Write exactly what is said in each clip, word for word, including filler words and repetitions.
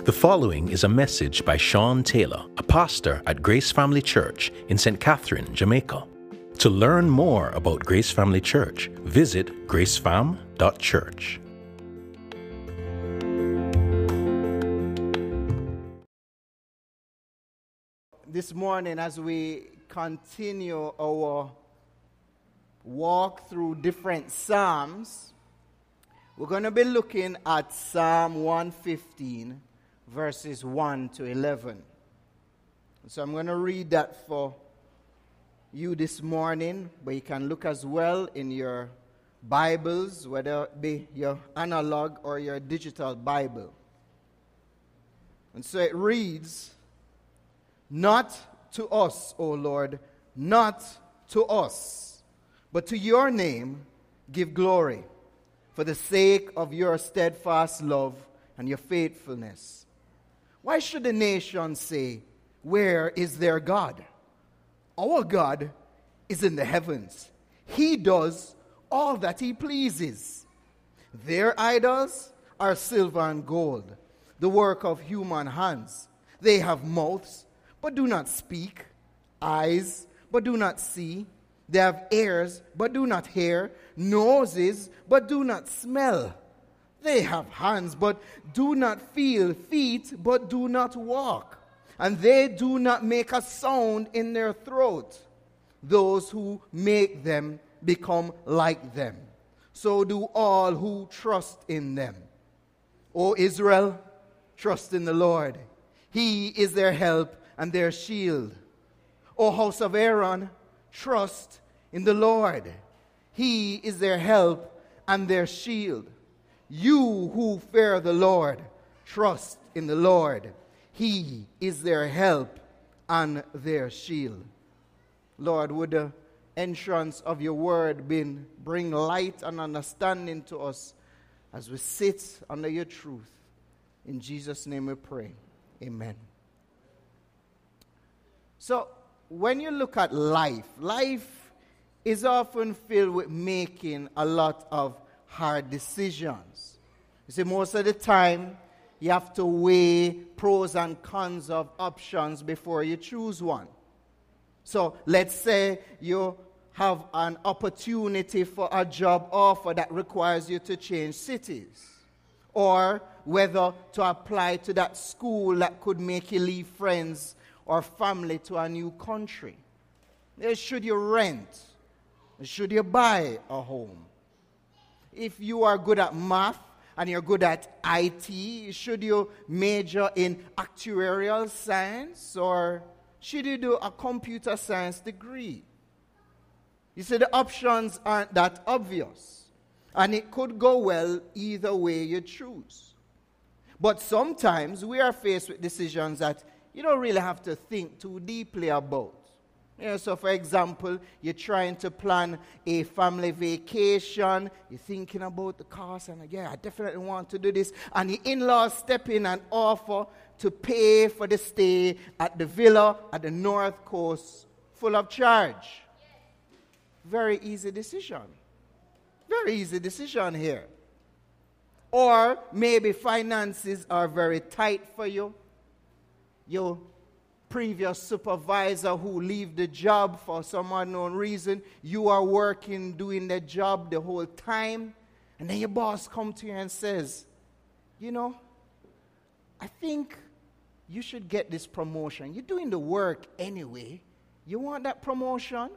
The following is a message by Sean Taylor, a pastor at Grace Family Church in Saint Catherine, Jamaica. To learn more about Grace Family Church, visit gracefam dot church. This morning, as we continue our walk through different Psalms, we're going to be looking at Psalm one fifteen, verses one to eleven. So I'm going to read that for you this morning, but you can look as well in your Bibles, whether it be your analog or your digital Bible. And so it reads, "Not to us, O Lord, not to us, but to your name give glory, for the sake of your steadfast love and your faithfulness. Why should the nations say, 'Where is their God?' Our God is in the heavens. He does all that he pleases. Their idols are silver and gold, the work of human hands. They have mouths, but do not speak, eyes, but do not see. They have ears, but do not hear, noses, but do not smell. They have hands, but do not feel, feet, but do not walk. And they do not make a sound in their throat. Those who make them become like them. So do all who trust in them. O Israel, trust in the Lord. He is their help and their shield. O house of Aaron, trust in the Lord. He is their help and their shield. You who fear the Lord, trust in the Lord. He is their help and their shield." Lord, would the entrance of your word been, bring light and understanding to us as we sit under your truth. In Jesus' name we pray. Amen. So, when you look at life, life is often filled with making a lot of hard decisions. You see, most of the time, you have to weigh pros and cons of options before you choose one. So, let's say you have an opportunity for a job offer that requires you to change cities, or whether to apply to that school that could make you leave friends or family to a new country. Should you rent? Should you buy a home? If you are good at math and you're good at I T, should you major in actuarial science, or should you do a computer science degree? You see, the options aren't that obvious, and it could go well either way you choose. But sometimes we are faced with decisions that you don't really have to think too deeply about. You know, so, for example, you're trying to plan a family vacation. You're thinking about the cost, and yeah, I definitely want to do this. And the in-laws step in and offer to pay for the stay at the villa at the North Coast, full of charge. Very easy decision. Very easy decision here. Or maybe finances are very tight for you. Your previous supervisor who leave the job for some unknown reason, you are working, doing the job the whole time, and then your boss comes to you and says, you know, I think you should get this promotion. You're doing the work anyway. You want that promotion?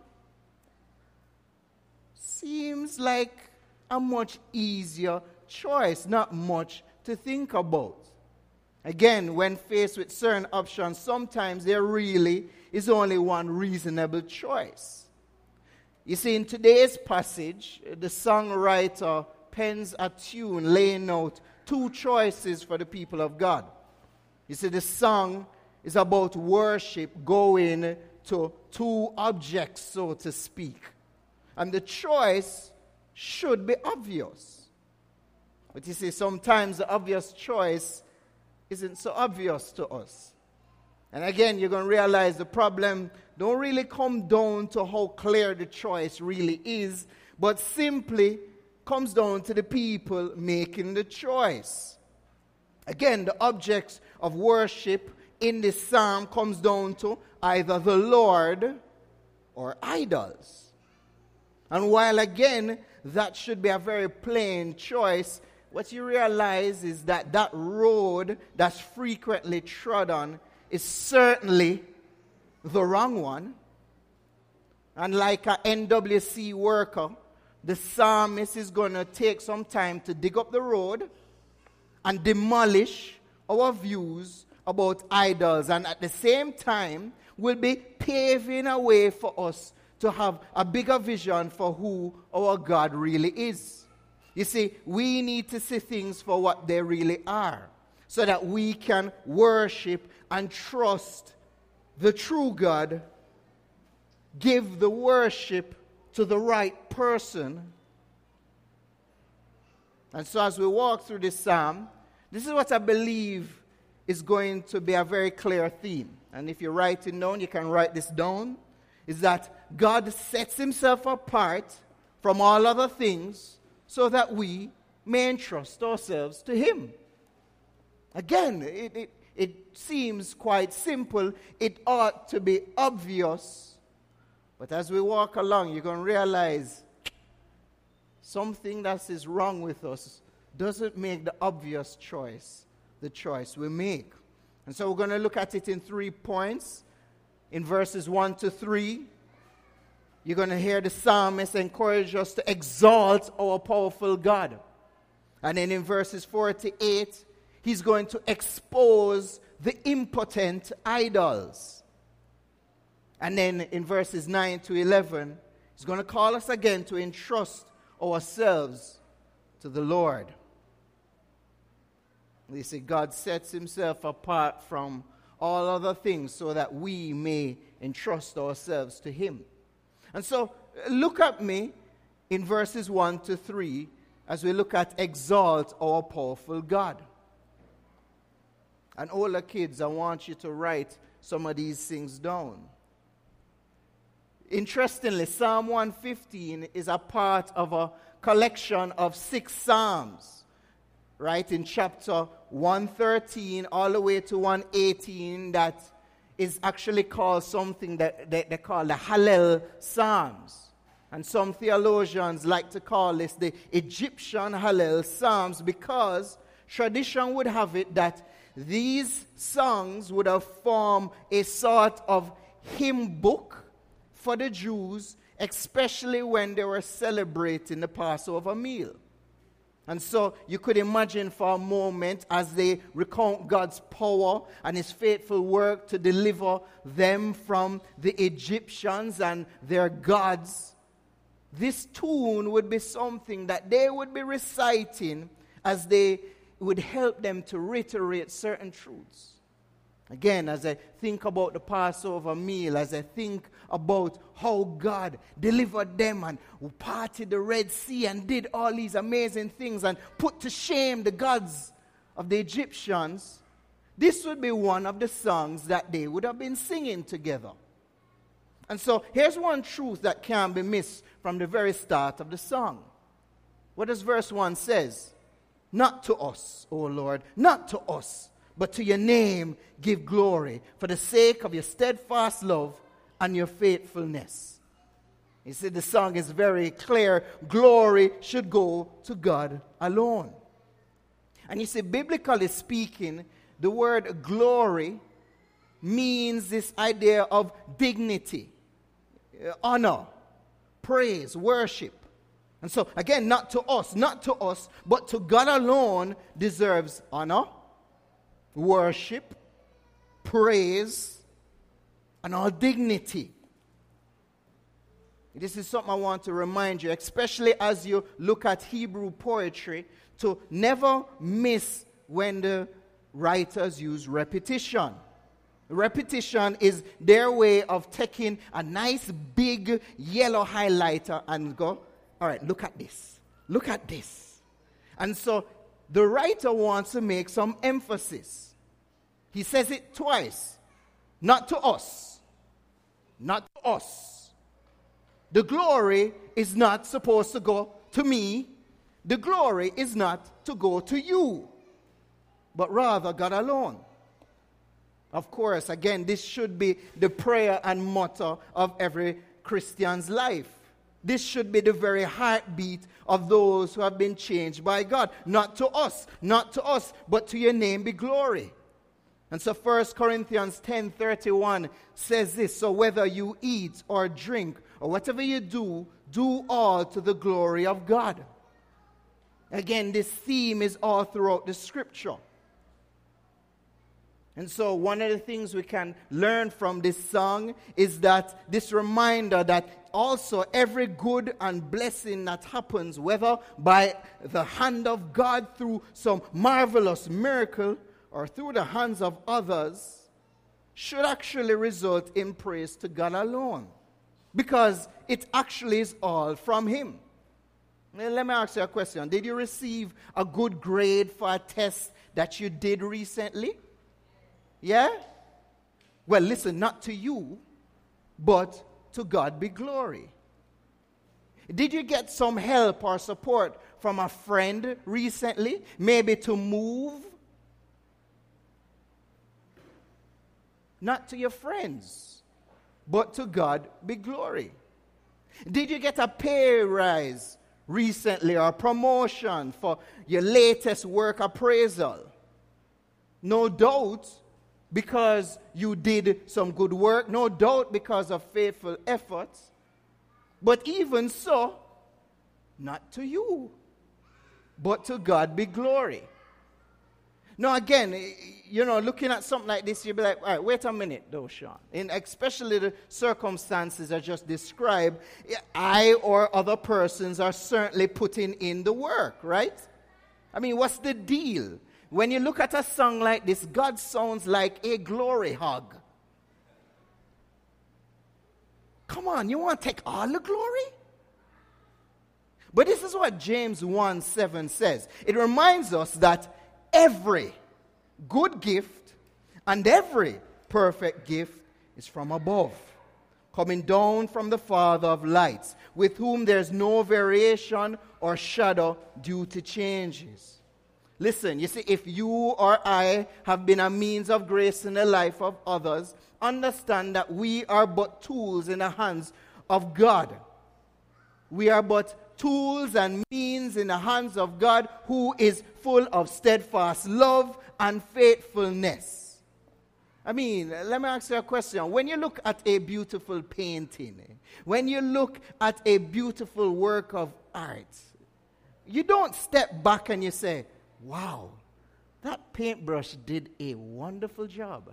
Seems like a much easier choice, not much to think about. Again, when faced with certain options, sometimes there really is only one reasonable choice. You see, in today's passage, the songwriter pens a tune laying out two choices for the people of God. You see, the song is about worship going to two objects, so to speak. And the choice should be obvious. But you see, sometimes the obvious choice isn't so obvious to us. And again, you're going to realize the problem don't really come down to how clear the choice really is, but simply comes down to the people making the choice. Again, the objects of worship in this psalm comes down to either the Lord or idols. And while again, that should be a very plain choice, what you realize is that that road that's frequently trodden is certainly the wrong one. And like an N W C worker, the psalmist is going to take some time to dig up the road and demolish our views about idols. And at the same time, will be paving a way for us to have a bigger vision for who our God really is. You see, we need to see things for what they really are, so that we can worship and trust the true God, give the worship to the right person. And so as we walk through this psalm, this is what I believe is going to be a very clear theme. And if you're writing down, you can write this down, is that God sets himself apart from all other things so that we may entrust ourselves to him. Again, it, it, it seems quite simple. It ought to be obvious. But as we walk along, you're going to realize something that is wrong with us doesn't make the obvious choice the choice we make. And so we're going to look at it in three points. In verses one to three, you're going to hear the psalmist encourage us to exalt our powerful God. And then in verses four to eight, he's going to expose the impotent idols. And then in verses nine to eleven, he's going to call us again to entrust ourselves to the Lord. You see, God sets himself apart from all other things so that we may entrust ourselves to him. And so, look at me in verses one to three as we look at exalt our powerful God. And older kids, I want you to write some of these things down. Interestingly, Psalm one fifteen is a part of a collection of six psalms, right, in chapter one thirteen all the way to one eighteen, that is actually called something that they, they call the Hallel Psalms. And some theologians like to call this the Egyptian Hallel Psalms, because tradition would have it that these songs would have formed a sort of hymn book for the Jews, especially when they were celebrating the Passover meal. And so you could imagine for a moment, as they recount God's power and his faithful work to deliver them from the Egyptians and their gods, this tune would be something that they would be reciting as they would help them to reiterate certain truths. Again, as I think about the Passover meal, as I think about how God delivered them and parted the Red Sea and did all these amazing things and put to shame the gods of the Egyptians, this would be one of the songs that they would have been singing together. And so here's one truth that can't be missed from the very start of the song. What does verse one says? Not to us, O Lord, not to us, but to your name give glory, for the sake of your steadfast love and your faithfulness. You see, the song is very clear. Glory should go to God alone. And you see, biblically speaking, the word glory means this idea of dignity, honor, praise, worship. And so, again, not to us, not to us, but to God alone deserves honor, worship, praise, and all dignity. This is something I want to remind you, especially as you look at Hebrew poetry, to never miss when the writers use repetition. Repetition is their way of taking a nice big yellow highlighter and go, all right, look at this. Look at this. And so the writer wants to make some emphasis. He says it twice. Not to us. Not to us. The glory is not supposed to go to me. The glory is not to go to you. but rather God alone. Of course, again, this should be the prayer and motto of every Christian's life. This should be the very heartbeat of those who have been changed by God. Not to us, not to us, but to your name be glory. And so First Corinthians ten thirty-one says this, so whether you eat or drink or whatever you do, do all to the glory of God. Again, this theme is all throughout the scripture. And so one of the things we can learn from this song is that this reminder that also every good and blessing that happens, whether by the hand of God through some marvelous miracle or through the hands of others, should actually result in praise to God alone. Because it actually is all from Him. Now, let me ask you a question. Did you receive a good grade for a test that you did recently? Yeah? Well, listen, not to you, but to God be glory. Did you get some help or support from a friend recently? Maybe to move? Not to your friends, but to God be glory. Did you get a pay rise recently or promotion for your latest work appraisal? No doubt, because you did some good work, no doubt because of faithful efforts. But even so, not to you, but to God be glory. Now again, you know, looking at something like this, you'll be like, all right, wait a minute though, Sean. In especially the circumstances I just described, I or other persons are certainly putting in the work, right? I mean, what's the deal? When you look at a song like this, God sounds like a glory hog. Come on, you want to take all the glory? But this is what James one seven says. It reminds us that every good gift and every perfect gift is from above, coming down from the Father of lights, with whom there's no variation or shadow due to changes. Listen, you see, if you or I have been a means of grace in the life of others, understand that we are but tools in the hands of God. We are but tools and means in the hands of God, who is full of steadfast love and faithfulness. I mean, let me ask you a question. When you look at a beautiful painting, when you look at a beautiful work of art, you don't step back and you say, wow, that paintbrush did a wonderful job.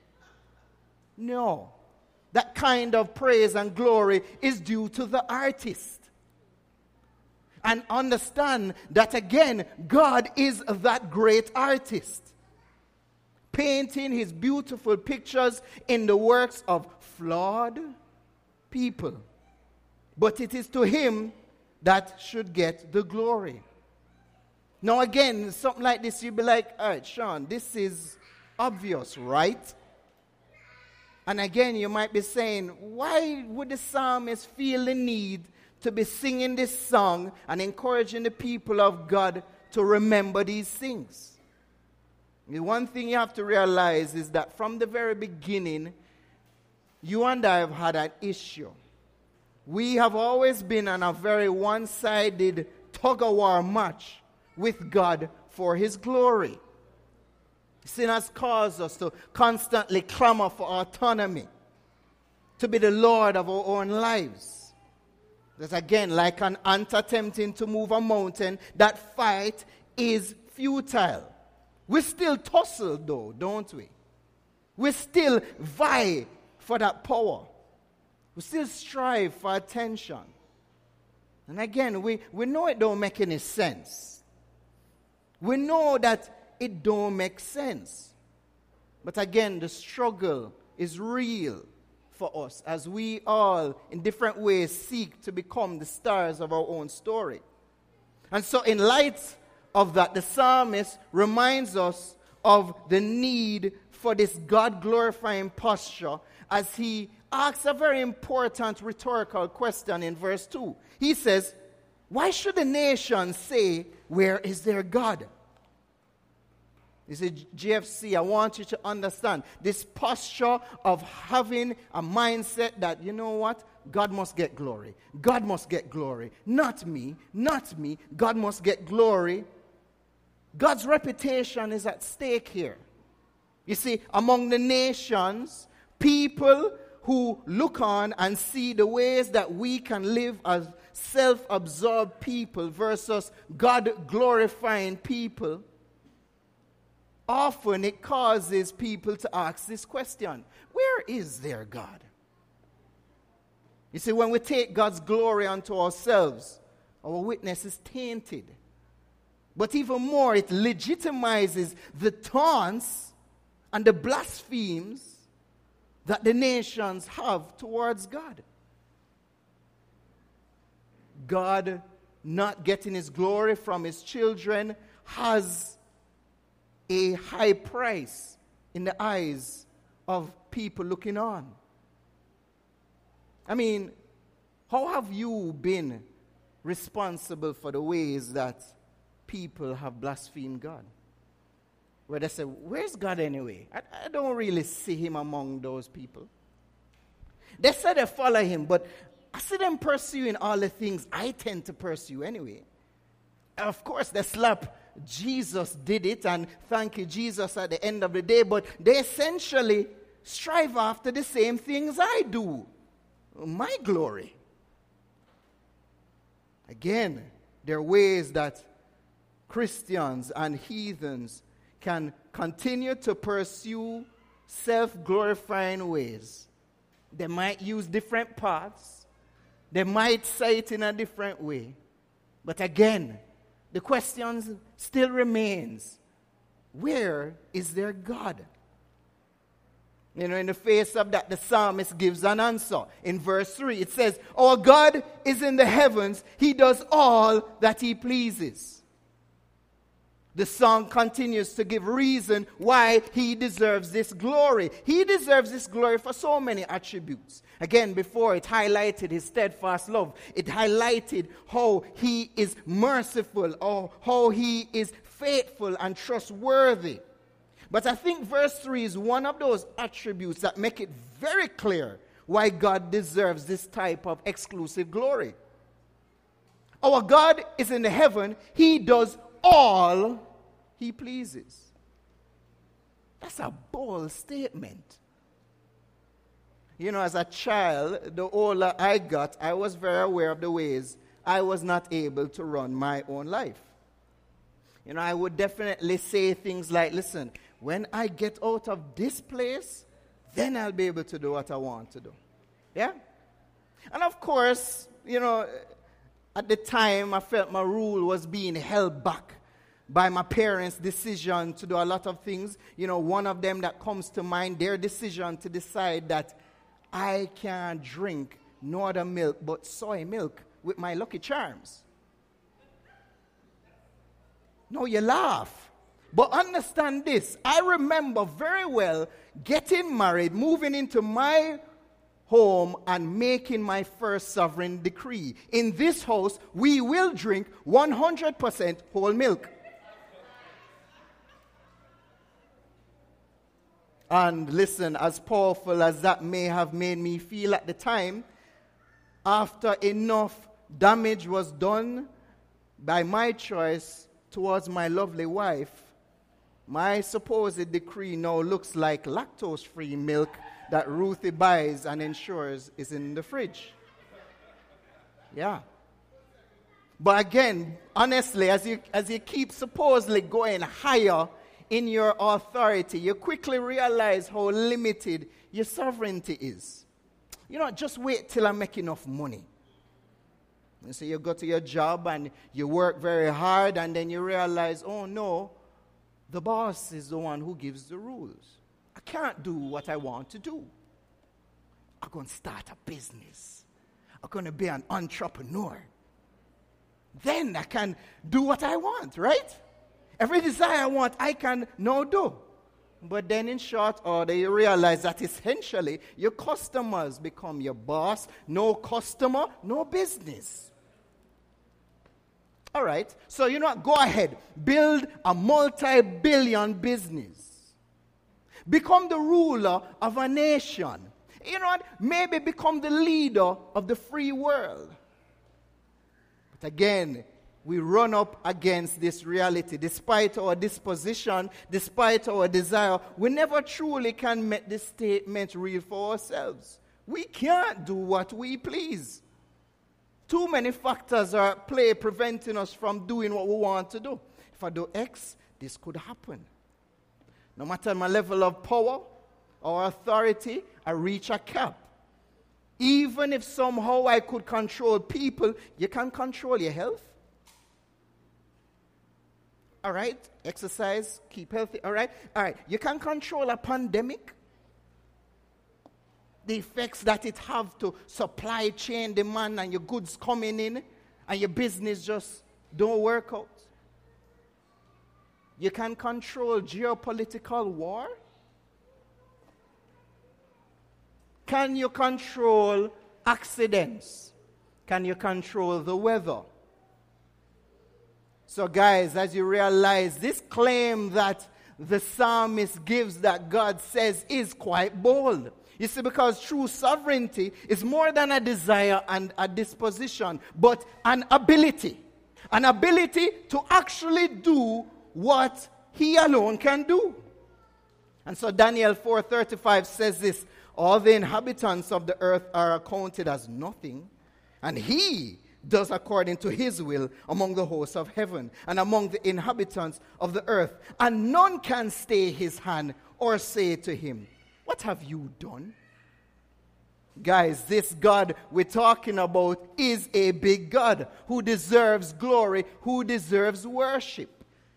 No. That kind of praise and glory is due to the artist. And understand that again, God is that great artist, painting his beautiful pictures in the works of flawed people. But it is to him that should get the glory. Now again, something like this, you'll be like, all right, Sean, this is obvious, right? And again, you might be saying, why would the psalmist feel the need to be singing this song and encouraging the people of God to remember these things? The one thing you have to realize is that from the very beginning, you and I have had an issue. We have always been on a very one-sided tug-of-war match with God for his glory. Sin has caused us to constantly clamor for autonomy, to be the Lord of our own lives. That's again like an ant attempting to move a mountain. That fight is futile. We still tussle though, don't we? We still vie for that power. We still strive for attention. And again, we, we know it don't make any sense. We know that it don't make sense. But again, the struggle is real for us as we all, in different ways, seek to become the stars of our own story. And so in light of that, the psalmist reminds us of the need for this God-glorifying posture as he asks a very important rhetorical question in verse two. He says, why should the nations say, where is their God? You see, G F C, I want you to understand this posture of having a mindset that, you know what? God must get glory. God must get glory. Not me, not me. God must get glory. God's reputation is at stake here. You see, among the nations, people who look on and see the ways that we can live as self-absorbed people versus God-glorifying people, often it causes people to ask this question: where is their God? You see, when we take God's glory unto ourselves, our witness is tainted. But even more, it legitimizes the taunts and the blasphemies that the nations have towards God. God not getting his glory from his children has a high price in the eyes of people looking on. I mean, how have you been responsible for the ways that people have blasphemed God? Where they say, where's God anyway? I, I don't really see him among those people. They say they follow him, but I see them pursuing all the things I tend to pursue anyway. Of course, they slap Jesus did it, and thank you, Jesus, at the end of the day, but they essentially strive after the same things I do. My glory. Again, there are ways that Christians and heathens can continue to pursue self-glorifying ways. They might use different paths. They might say it in a different way. But again, the question still remains: where is their God? You know, in the face of that, the psalmist gives an answer. In verse three, it says, our God is in the heavens. He does all that he pleases. The song continues to give reason why he deserves this glory. He deserves this glory for so many attributes. Again, before it highlighted his steadfast love. It highlighted how he is merciful, or how he is faithful and trustworthy. But I think verse three is one of those attributes that make it very clear why God deserves this type of exclusive glory. Our God is in the heaven. He does all he pleases. That's a bold statement. You know, as a child, the older I got, I was very aware of the ways I was not able to run my own life. You know, I would definitely say things like, listen, when I get out of this place, then I'll be able to do what I want to do. Yeah? And of course, you know, at the time, I felt my rule was being held back by my parents' decision to do a lot of things. You know, one of them that comes to mind, their decision to decide that I can't drink no other milk but soy milk with my Lucky Charms. No, you laugh. But understand this. I remember very well getting married, moving into my home, and making my first sovereign decree. In this house, we will drink one hundred percent whole milk. And listen, as powerful as that may have made me feel at the time, after enough damage was done by my choice towards my lovely wife, my supposed decree now looks like lactose-free milk that Ruthie buys and ensures is in the fridge. Yeah. But again, honestly, as you, as you keep supposedly going higher in your authority, you quickly realize how limited your sovereignty is. You know, just wait till I make enough money. And so you go to your job and you work very hard, and then you realize, oh no, the boss is the one who gives the rules. I can't do what I want to do. I'm going to start a business. I'm going to be an entrepreneur. Then I can do what I want, right? Every desire I want, I can now do. But then in short order, you realize that essentially your customers become your boss. No customer, no business. All right. So, you know what? Go ahead. Build a multi-billion business. Become the ruler of a nation. You know what? Maybe become the leader of the free world. But again, we run up against this reality. Despite our disposition, despite our desire, we never truly can make this statement real for ourselves. We can't do what we please. Too many factors are at play preventing us from doing what we want to do. If I do X, this could happen. No matter my level of power or authority, I reach a cap. Even if somehow I could control people, you can control your health. All right? Exercise, keep healthy. All right? All right. You can control a pandemic. The effects that it have to supply chain demand and your goods coming in and your business just don't work out. You can control geopolitical war. Can you control accidents? Can you control the weather? So guys, as you realize, this claim that the psalmist gives that God says is quite bold. You see, because true sovereignty is more than a desire and a disposition, but an ability. An ability to actually do what he alone can do. And so Daniel four thirty-five says this, all the inhabitants of the earth are accounted as nothing, and he does according to his will among the hosts of heaven and among the inhabitants of the earth. And none can stay his hand or say to him, what have you done? Guys, this God we're talking about is a big God who deserves glory, who deserves worship.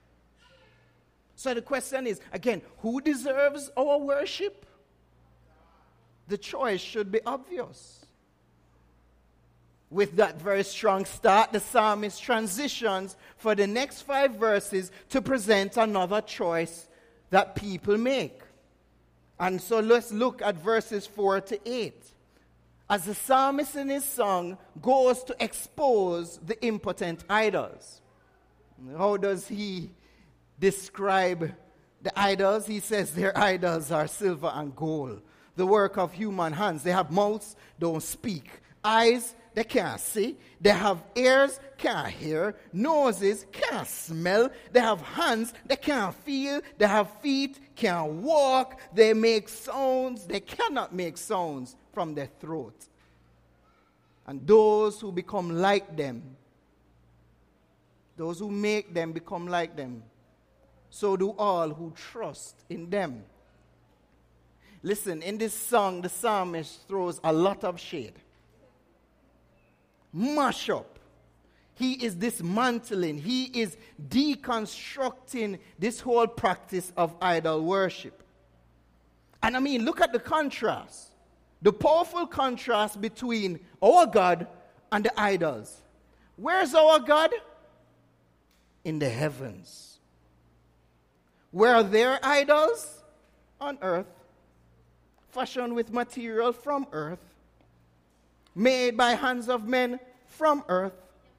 So the question is, again, who deserves our worship? The choice should be obvious. With that very strong start, the psalmist transitions for the next five verses to present another choice that people make. And so let's look at verses four to eight. As the psalmist in his song goes to expose the impotent idols. How does he describe the idols? He says their idols are silver and gold, the work of human hands. They have mouths, don't speak. Eyes, they can't see. They have ears, can't hear. Noses, can't smell. They have hands, they can't feel. They have feet, can't walk. They make sounds. They cannot make sounds from their throat. And those who become like them, those who make them become like them, so do all who trust in them. Listen, in this song, the psalmist throws a lot of shade. Mash up. He is dismantling, he is deconstructing this whole practice of idol worship. And I mean, look at the contrast. The powerful contrast between our God and the idols. Where's our God? In the heavens. Where are their idols? On earth. Fashioned with material from earth. Made by hands of men from earth.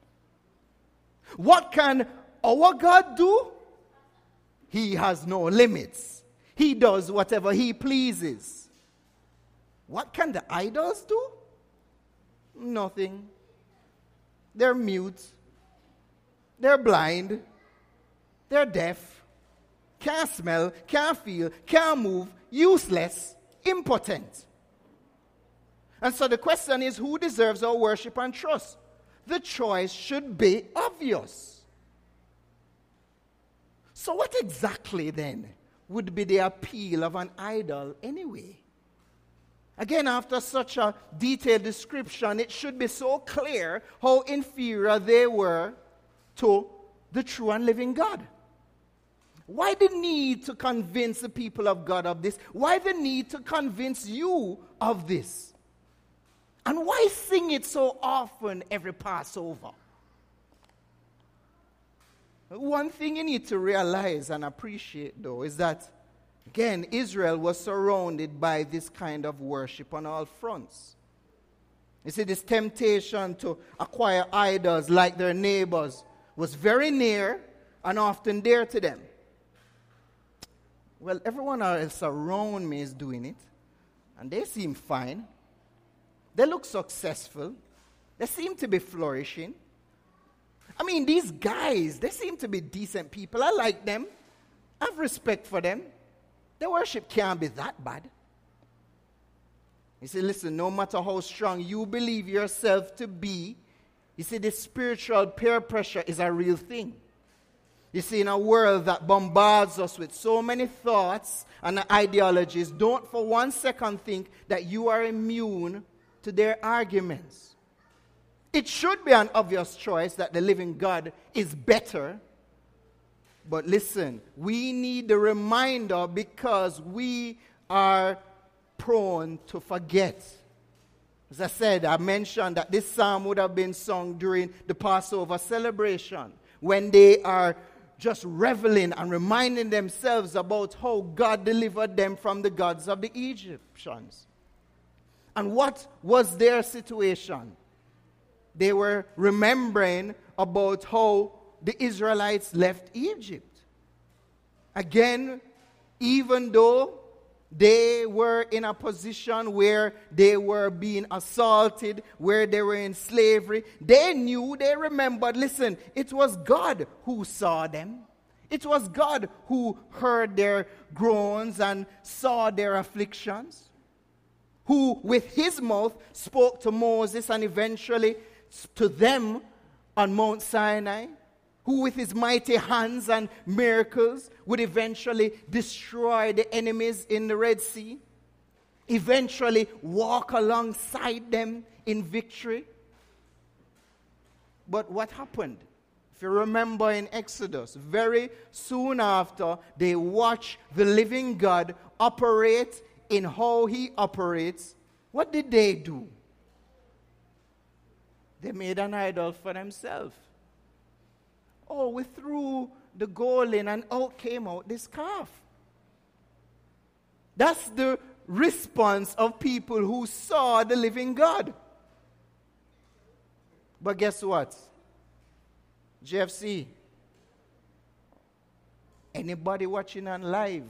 What can our God do? He has no limits. He does whatever he pleases. What can the idols do? Nothing. They're mute. They're blind. They're deaf. Can't smell, can't feel, can't move, useless, impotent. And so the question is, who deserves our worship and trust? The choice should be obvious. So what exactly then would be the appeal of an idol anyway? Again, after such a detailed description, it should be so clear how inferior they were to the true and living God. Why the need to convince the people of God of this? Why the need to convince you of this? And why sing it so often every Passover? One thing you need to realize and appreciate, though, is that, again, Israel was surrounded by this kind of worship on all fronts. You see, this temptation to acquire idols like their neighbors was very near and often dear to them. Well, everyone else around me is doing it, and they seem fine. They look successful. They seem to be flourishing. I mean, these guys, they seem to be decent people. I like them. I have respect for them. Their worship can't be that bad. You see, listen, no matter how strong you believe yourself to be, you see, this spiritual peer pressure is a real thing. You see, in a world that bombards us with so many thoughts and ideologies, don't for one second think that you are immune to their arguments. It should be an obvious choice that the living God is better. But listen, we need the reminder because we are prone to forget. As I said, I mentioned that this psalm would have been sung during the Passover celebration when they are just reveling and reminding themselves about how God delivered them from the gods of the Egyptians. And what was their situation? They were remembering about how the Israelites left Egypt. Again, even though they were in a position where they were being assaulted, where they were in slavery, they knew, they remembered, listen, it was God who saw them. It was God who heard their groans and saw their afflictions, who with his mouth spoke to Moses and eventually to them on Mount Sinai, who with his mighty hands and miracles would eventually destroy the enemies in the Red Sea, eventually walk alongside them in victory. But what happened? If you remember in Exodus, very soon after, they watched the living God operate in how he operates. What did they do? They made an idol for themselves. Oh, we threw the gold in and out came out this calf. That's the response of people who saw the living God. But guess what? J F C, anybody watching on live,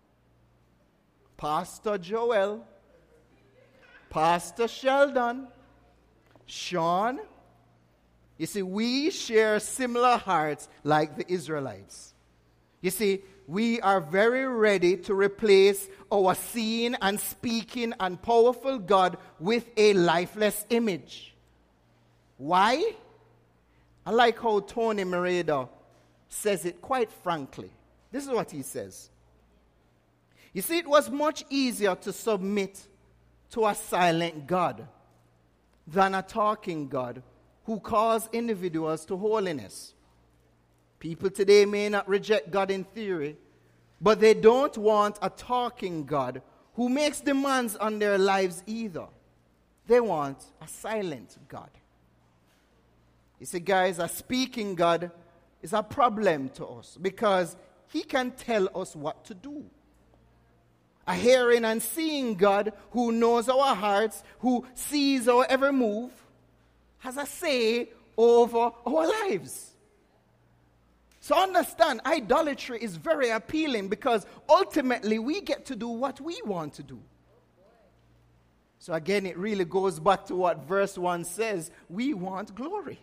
Pastor Joel, Pastor Sheldon, Sean, you see, we share similar hearts like the Israelites. You see, we are very ready to replace our seeing and speaking and powerful God with a lifeless image. Why? I like how Tony Merida says it quite frankly. This is what he says. You see, it was much easier to submit to a silent God than a talking God who calls individuals to holiness. People today may not reject God in theory, but they don't want a talking God who makes demands on their lives either. They want a silent God. You see, guys, a speaking God is a problem to us because he can tell us what to do. A hearing and seeing God who knows our hearts, who sees our every move, has a say over our lives. So understand, idolatry is very appealing because ultimately we get to do what we want to do. So again, it really goes back to what verse one says. We want glory.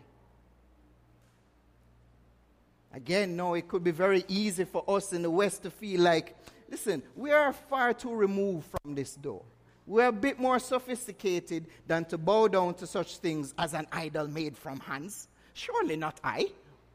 Again, no, it could be very easy for us in the West to feel like, listen, we are far too removed from this door. We're a bit more sophisticated than to bow down to such things as an idol made from hands. Surely not I.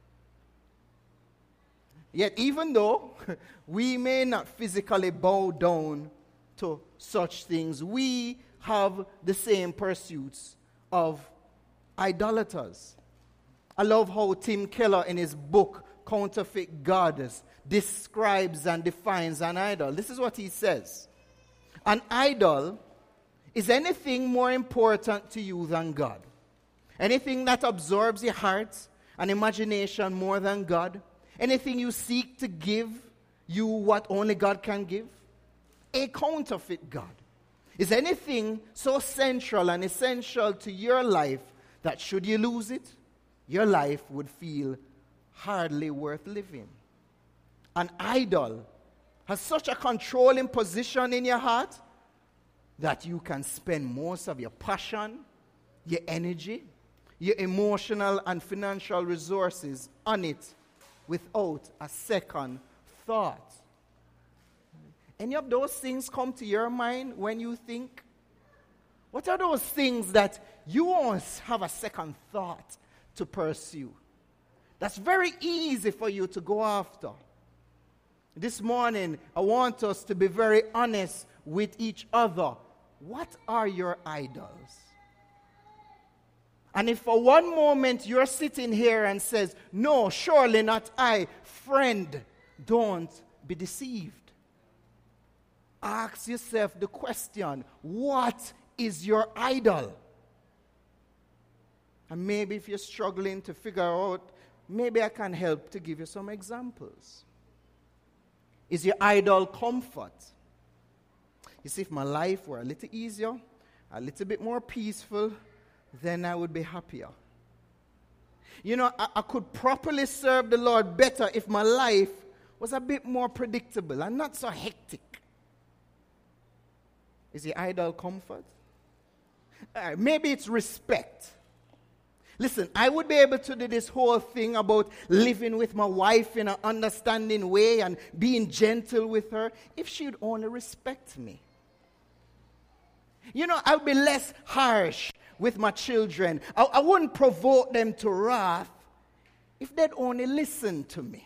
Yet even though we may not physically bow down to such things, we have the same pursuits of idolaters. I love how Tim Keller in his book, Counterfeit Gods, describes and defines an idol. This is what he says. An idol is anything more important to you than God. Anything that absorbs your heart and imagination more than God. Anything you seek to give you what only God can give. A counterfeit God is anything so central and essential to your life that should you lose it, your life would feel hardly worth living. An idol has such a controlling position in your heart that you can spend most of your passion, your energy, your emotional and financial resources on it without a second thought. Any of those things come to your mind when you think? What are those things that you won't have a second thought to pursue? That's very easy for you to go after. This morning, I want us to be very honest with each other. What are your idols? And if for one moment you're sitting here and says, no, surely not I, friend, don't be deceived. Ask yourself the question, what is your idol? And maybe if you're struggling to figure out, maybe I can help to give you some examples. Is your idol comfort? You see, if my life were a little easier, a little bit more peaceful, then I would be happier. You know, I, I could properly serve the Lord better if my life was a bit more predictable and not so hectic. Is your idol comfort? Uh, maybe it's respect. Listen, I would be able to do this whole thing about living with my wife in an understanding way and being gentle with her if she would only respect me. You know, I would be less harsh with my children. I, I wouldn't provoke them to wrath if they'd only listen to me.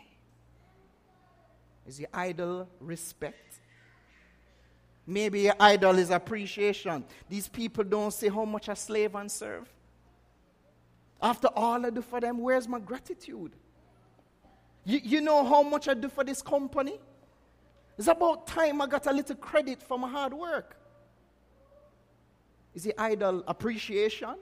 Is your idol respect? Maybe your idol is appreciation. These people don't say how much I slave and serve. After all I do for them, where's my gratitude? You, you know how much I do for this company? It's about time I got a little credit for my hard work. Is the idol appreciation?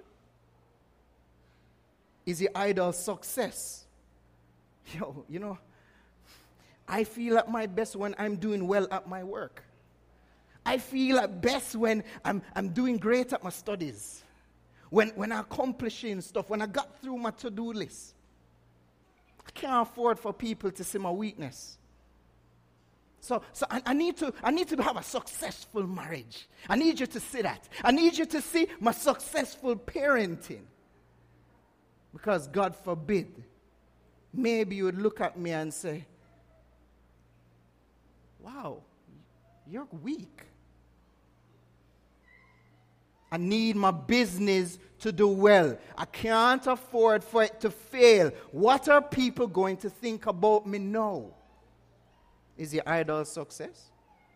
Is the idol success? Yo, you know, I feel at my best when I'm doing well at my work. I feel at best when I'm, I'm doing great at my studies. When, when I'm accomplishing stuff, when I got through my to-do list. I can't afford for people to see my weakness. So, so I, I need to I need to have a successful marriage. I need you to see that. I need you to see my successful parenting. Because God forbid, maybe you would look at me and say, wow, you're weak. I need my business to do well. I can't afford for it to fail. What are people going to think about me now? Is your idol success?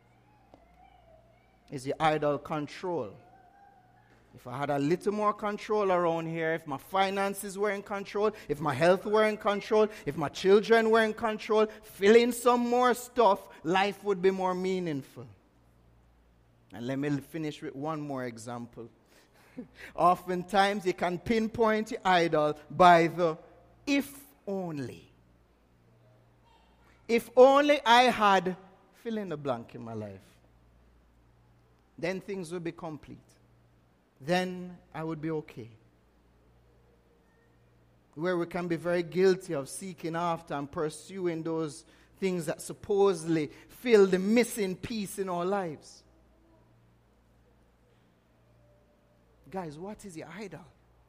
Is your idol control? If I had a little more control around here, if my finances were in control, if my health were in control, if my children were in control, fill in some more stuff, life would be more meaningful. And let me finish with one more example. Oftentimes you can pinpoint your idol by the if only. If only I had fill in the blank in my life, then things would be complete. Then I would be okay. Where we can be very guilty of seeking after and pursuing those things that supposedly fill the missing piece in our lives. Guys, what is your idol?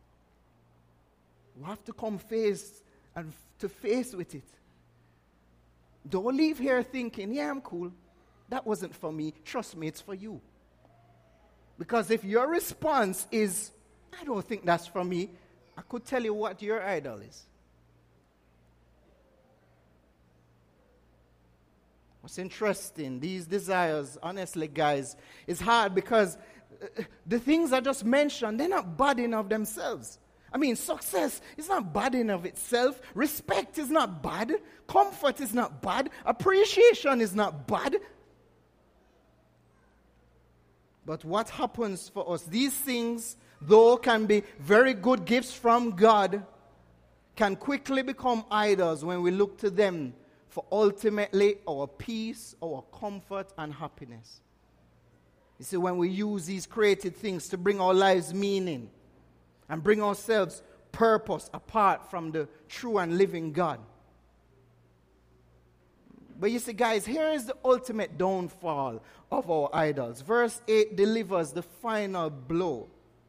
We have to come face and f- to face with it. Don't leave here thinking, yeah, I'm cool. That wasn't for me. Trust me, it's for you. Because if your response is, I don't think that's for me, I could tell you what your idol is. What's interesting, these desires, honestly, guys, is hard because the things I just mentioned, they're not bad in of themselves. I mean, success is not bad in of itself. Respect is not bad. Comfort is not bad. Appreciation is not bad. But what happens for us? These things, though can be very good gifts from God, can quickly become idols when we look to them for ultimately our peace, our comfort, and happiness. You see, when we use these created things to bring our lives meaning and bring ourselves purpose apart from the true and living God, But you see, guys, here is the ultimate downfall of our idols. Verse eight delivers the final blow.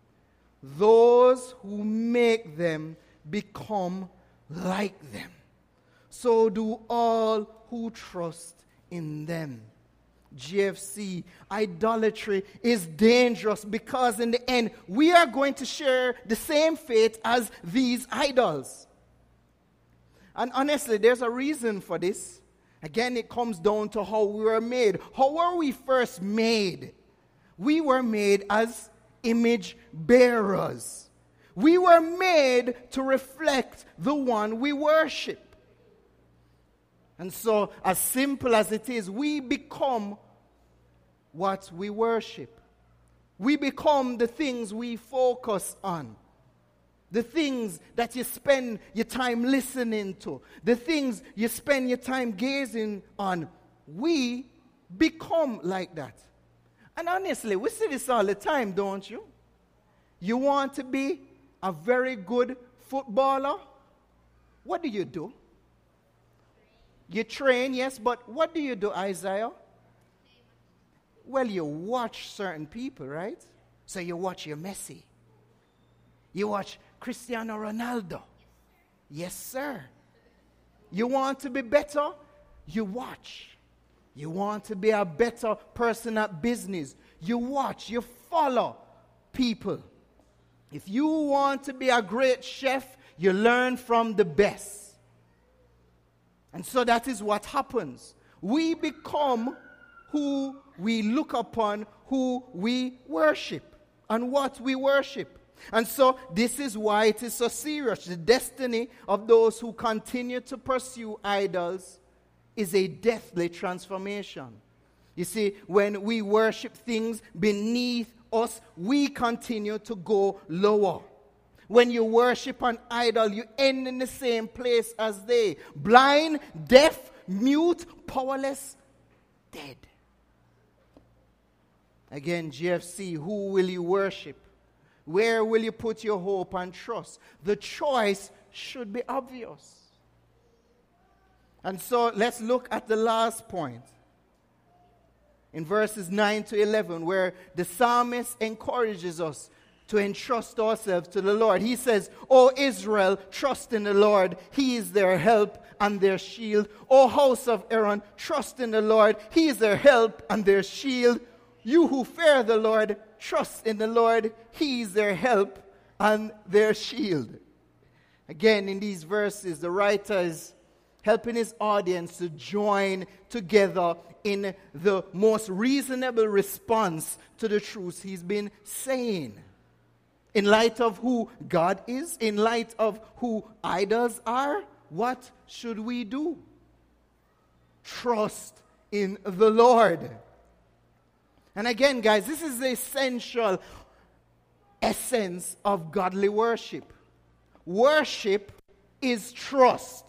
Those who make them become like them. So do all who trust in them. G F C, idolatry is dangerous because in the end, we are going to share the same fate as these idols. And honestly, there's a reason for this. Again, it comes down to how we were made. How were we first made? We were made as image bearers. We were made to reflect the one we worship. And so, as simple as it is, we become what we worship. We become the things we focus on. The things that you spend your time listening to. The things you spend your time gazing on. We become like that. And honestly, we see this all the time, don't you? You want to be a very good footballer? What do you do? You train, yes, but what do you do, Isaiah? Well, you watch certain people, right? So you watch your Messi. You watch Cristiano Ronaldo. Yes, sir. You want to be better? You watch. You want to be a better person at business? You watch. You follow people. If you want to be a great chef, you learn from the best. And so that is what happens. We become who we look upon, who we worship, and what we worship. And so this is why it is so serious. The destiny of those who continue to pursue idols is a deathly transformation. You see, when we worship things beneath us, we continue to go lower. When you worship an idol, you end in the same place as they. Blind, deaf, mute, powerless, dead. Again, G F C, who will you worship? Where will you put your hope and trust? The choice should be obvious. And so let's look at the last point. In verses nine to eleven, where the psalmist encourages us to entrust ourselves to the Lord. He says, O Israel, trust in the Lord. He is their help and their shield. O house of Aaron, trust in the Lord. He is their help and their shield. You who fear the Lord, trust in the Lord. He is their help and their shield. Again, in these verses, the writer is helping his audience to join together in the most reasonable response to the truths he's been saying. In light of who God is, in light of who idols are, what should we do? Trust in the Lord. And again, guys, this is the essential essence of godly worship. Worship is trust.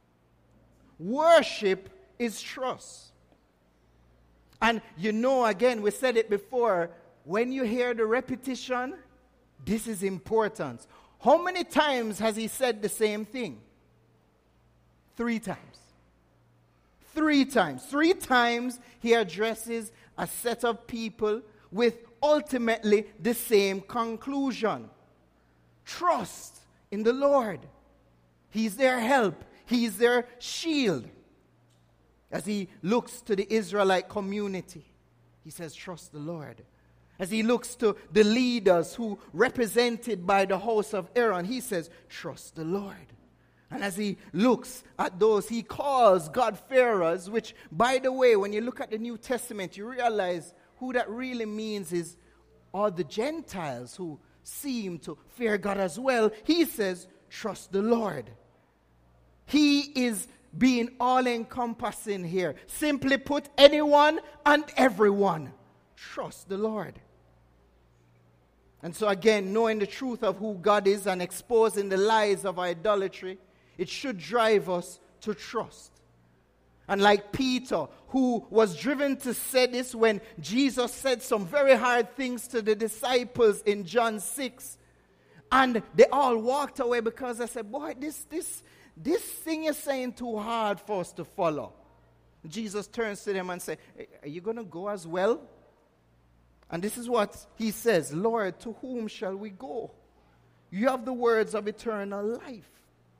Worship is trust. And you know, again, we said it before, when you hear the repetition, this is important. How many times has he said the same thing? Three times. Three times. Three times he addresses a set of people with ultimately the same conclusion. Trust in the Lord. He's their help. He's their shield. As he looks to the Israelite community, he says, trust the Lord. As he looks to the leaders who represented by the house of Aaron, he says, trust the Lord. And as he looks at those he calls God-fearers, which, by the way, when you look at the New Testament, you realize who that really means is all the Gentiles who seem to fear God as well. He says, trust the Lord. He is being all-encompassing here. Simply put, anyone and everyone. Trust the Lord. And so again, knowing the truth of who God is and exposing the lies of idolatry, it should drive us to trust. And like Peter, who was driven to say this when Jesus said some very hard things to the disciples in John six, and they all walked away because they said, boy, this, this, this thing is saying too hard for us to follow. Jesus turns to them and says, are you going to go as well? And this is what he says, Lord, to whom shall we go? You have the words of eternal life.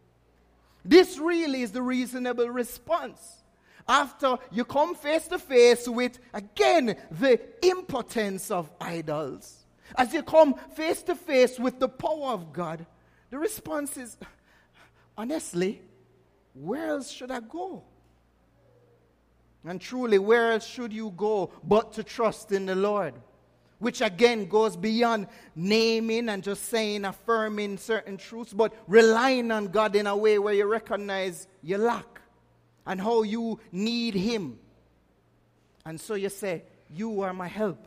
This really is the reasonable response. After you come face to face with, again, the impotence of idols, as you come face to face with the power of God, the response is, honestly, where else should I go? And truly, where else should you go but to trust in the Lord? Which again goes beyond naming and just saying, affirming certain truths, but relying on God in a way where you recognize your lack and how you need Him. And so you say, you are my help.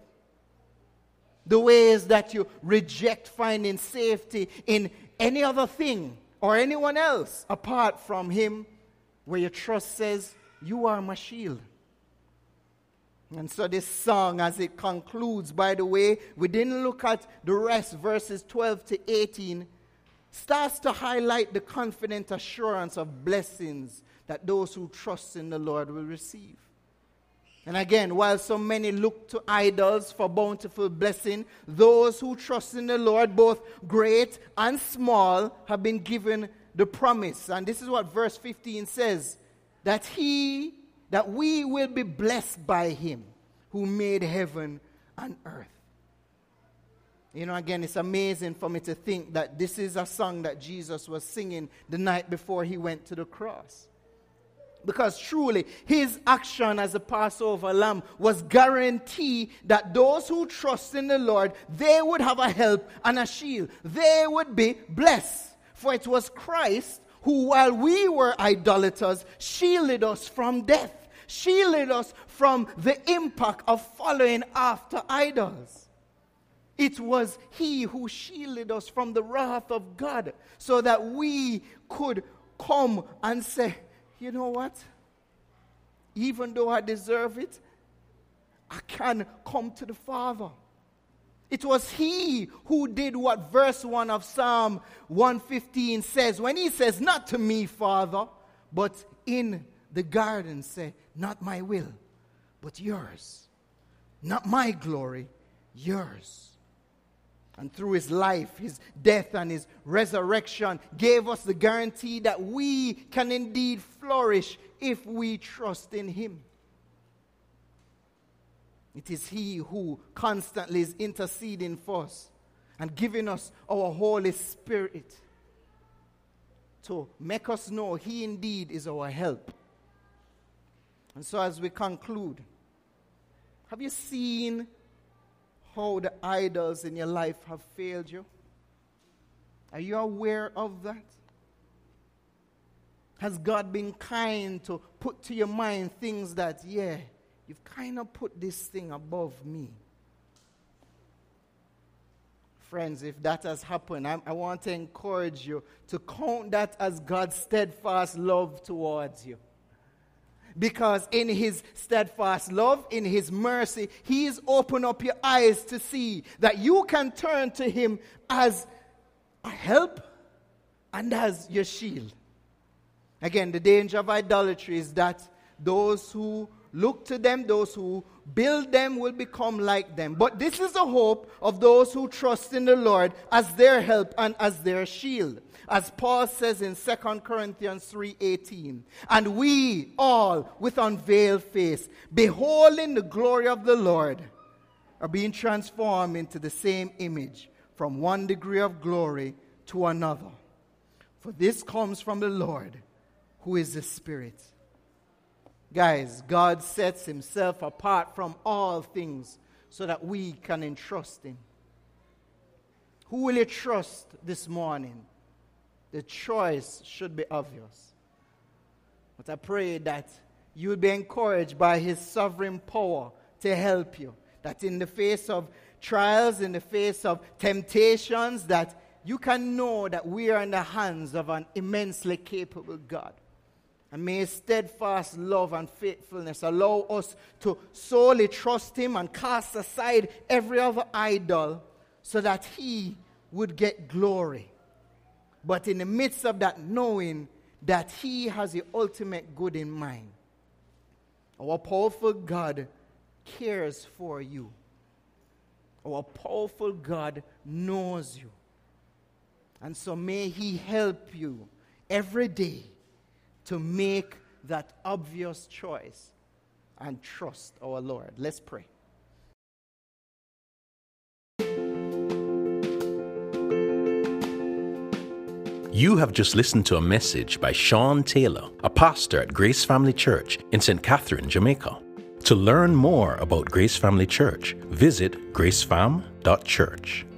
The ways that you reject finding safety in any other thing or anyone else apart from Him, where your trust says, you are my shield. And so this song, as it concludes, by the way, we didn't look at the rest, verses twelve to eighteen, starts to highlight the confident assurance of blessings that those who trust in the Lord will receive. And again, while so many look to idols for bountiful blessing, those who trust in the Lord, both great and small, have been given the promise. And this is what verse fifteen says, that he... that we will be blessed by Him who made heaven and earth. You know, again, it's amazing for me to think that this is a song that Jesus was singing the night before He went to the cross. Because truly, His action as a Passover lamb was guarantee that those who trust in the Lord, they would have a help and a shield. They would be blessed. For it was Christ who, while we were idolaters, shielded us from death. Shielded us from the impact of following after idols. It was He who shielded us from the wrath of God so that we could come and say, you know what? Even though I deserve it, I can come to the Father. It was He who did what verse one of Psalm one fifteen says, when He says, not to me, Father, but in the garden say, not my will, but yours. Not my glory, yours. And through His life, His death, and His resurrection gave us the guarantee that we can indeed flourish if we trust in Him. It is He who constantly is interceding for us and giving us our Holy Spirit to make us know He indeed is our help. And so as we conclude, have you seen how the idols in your life have failed you? Are you aware of that? Has God been kind to put to your mind things that, yeah, you've kind of put this thing above me? Friends, if that has happened, I, I want to encourage you to count that as God's steadfast love towards you. Because in His steadfast love, in His mercy, He's opened up your eyes to see that you can turn to Him as a help and as your shield. Again, the danger of idolatry is that those who look to them, those who build them will become like them. But this is the hope of those who trust in the Lord as their help and as their shield. As Paul says in Second Corinthians three eighteen, and we all with unveiled face, beholding the glory of the Lord, are being transformed into the same image from one degree of glory to another. For this comes from the Lord, who is the Spirit. Guys, God sets Himself apart from all things so that we can entrust Him. Who will you trust this morning? The choice should be obvious. But I pray that you will be encouraged by His sovereign power to help you. That in the face of trials, in the face of temptations, that you can know that we are in the hands of an immensely capable God. And may His steadfast love and faithfulness allow us to solely trust Him and cast aside every other idol so that He would get glory. But in the midst of that, knowing that He has the ultimate good in mind. Our powerful God cares for you. Our powerful God knows you. And so may He help you every day to make that obvious choice and trust our Lord. Let's pray. You have just listened to a message by Sean Taylor, a pastor at Grace Family Church in Saint Catherine, Jamaica. To learn more about Grace Family Church, visit grace fam dot church.